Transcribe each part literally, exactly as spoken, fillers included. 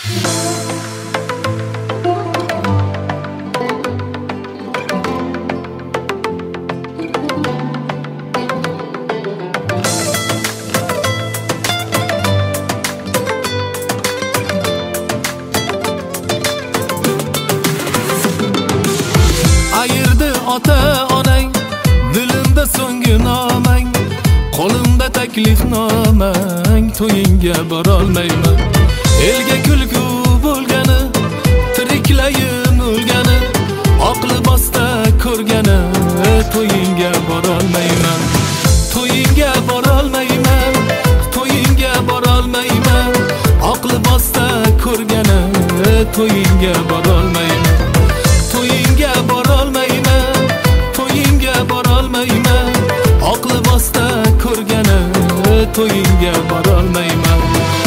Ayırdı ota onang, dilimda so'nggi nomang, qo'limda taklifnomang, to'yingga borolmayman. Elga kulgu bo'lgani, tiriklayin o'lgani, oq libosda ko'rgani, to'yingga borolmayman. To'yingga borolmayman, to'yingga borolmayman, oq libosda ko'rgani, to'yingga borolmayman. To'yingga borolmayman, to'yingga borolmayman, oq libosda ko'rgani, to'yingga borolmayman.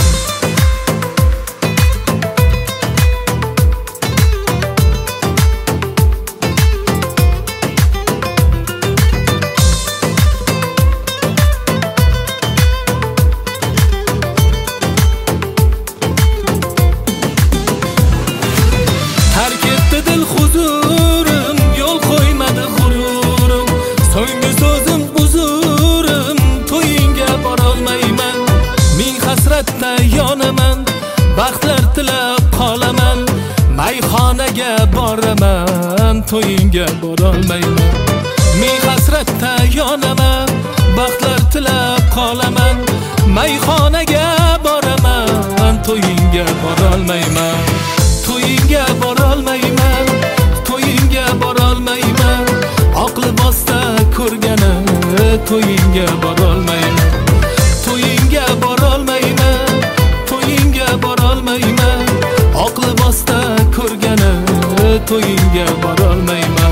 Terk etti dil huzurum, yol koymadı gururum, so'nggi so'zim uzurum, to'yingga borolmayman. Ming hasratda yonaman, baxtlar tilab qolaman, mayxonaga boraman, to'yingga borolmayman. Ming hasratda yonaman, baxtlar tilab qolaman, mayxonaga boraman, to'yingga borolmayman. To'yingga borolmayman, to'yingga borolmayman, oq libosda ko'rgani, to'yingga borolmayman. To'yingga borolmayman, to'yingga borolmayman, oq libosda ko'rgani, to'yingga borolmayman.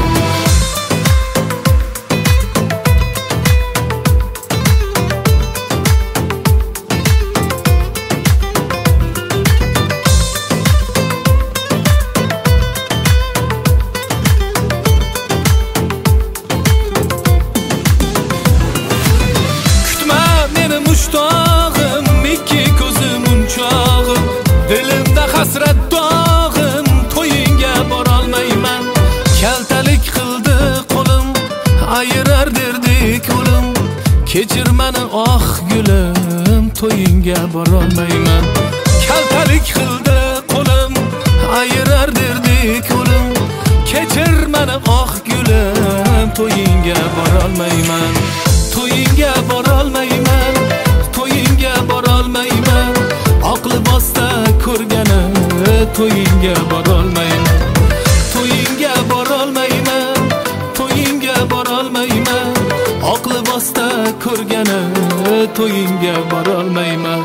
Mushtog'im, ikki ko'zim unchog'im, dilimda hasrat dog'im, to'yingga borolmayman. Kaltalik qildi qo'lim, ayirar derdik o'lim, kechir meni oq gulim, to'yingga borolmayman. Kaltalik qildi qo'lim, ayirar derdik o'lim, kechir meni oq gulim, to'yingga borolmayman. To'yingga borolmayman, to'yingga borolmayman, oq libosda ko'rgani, to'yingga borolmayman. To'yingga borolmayman, to'yingga borolmayman, oq libosda ko'rgani, to'yingga borolmayman.